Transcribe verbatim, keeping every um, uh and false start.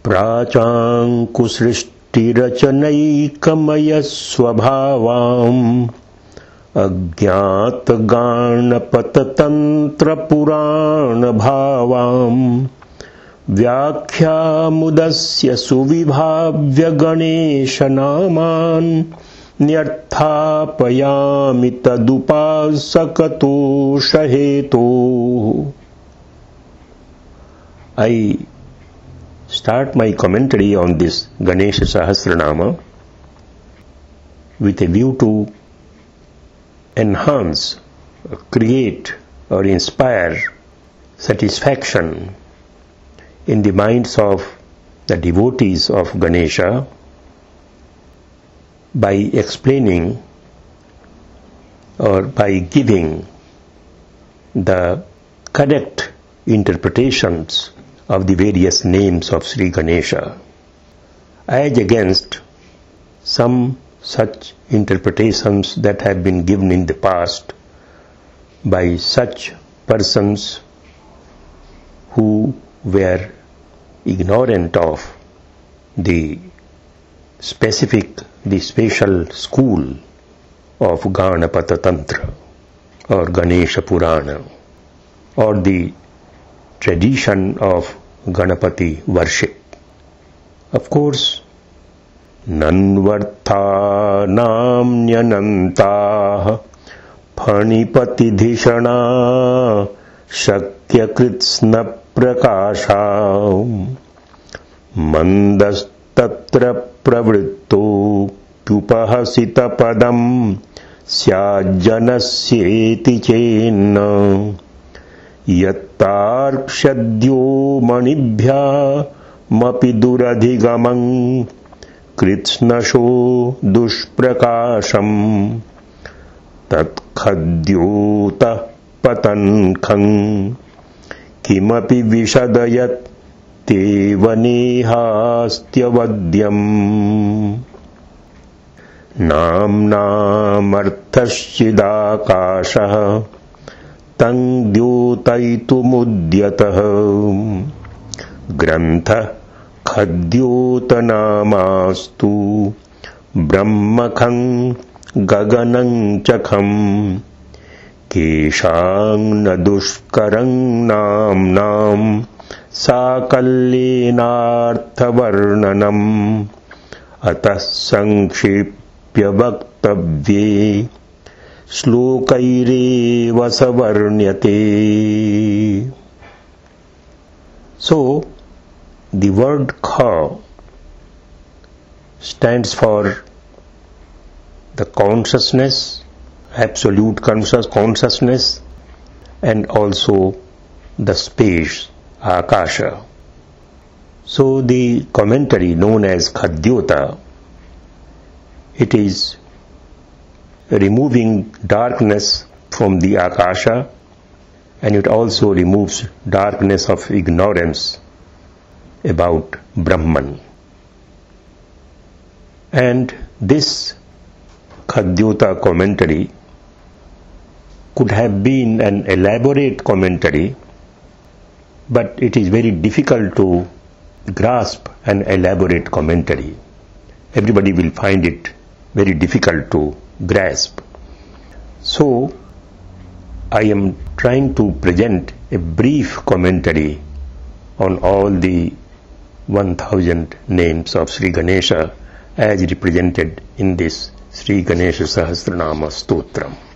प्राचाङ्कुसृष्टिरचनैकमयस्वभावाम् अज्ञातगानपततन्त्रपुराणभावाम् व्याख्यामुदस्य सुविभाव्य गणेशनामान् न्यर्थापयामि तदुपासकतोषहेतोः. I start my commentary on this Ganesha Sahasranama with a view to enhance, create or inspire satisfaction in the minds of the devotees of Ganesha by explaining or by giving the correct interpretations of the various names of Sri Ganesha, as against some such interpretations that have been given in the past by such persons who were ignorant of the specific, the special school of Ganapata Tantra or Ganesha Purana, or the tradition of Ganapati worship. Of course, Nanvartha namnyanantah phanipatidhishana shakyakritsna prakasha mandastatra pravritto pyupahasita padam syajanasyeti chenna yattarkshadyo manibhya mapi duradhigamam kritsnasho dushprakasham tatkhadhyota patankham kimapi vishadayat tevanehasthyavadyam namnamarthashchidakashah tang dyotaitumudhyatah grantha khadyotanamastu brahmakham gaganam chakham keshang nadushkarang namnam sakallenarthavarnanam atah sankshipya vaktavye shlokaireva savarnyate. So, the word Kha stands for the consciousness, absolute conscious consciousness, and also the space, Akasha. So the commentary known as Khadyota, it is removing darkness from the Akasha, and it also removes darkness of ignorance about Brahman. And this Khadyota commentary could have been an elaborate commentary, but it is very difficult to grasp an elaborate commentary. Everybody will find it very difficult to grasp. So, I am trying to present a brief commentary on all the one thousand names of Sri Ganesha as represented in this Sri Ganesha Sahasranama Stotram.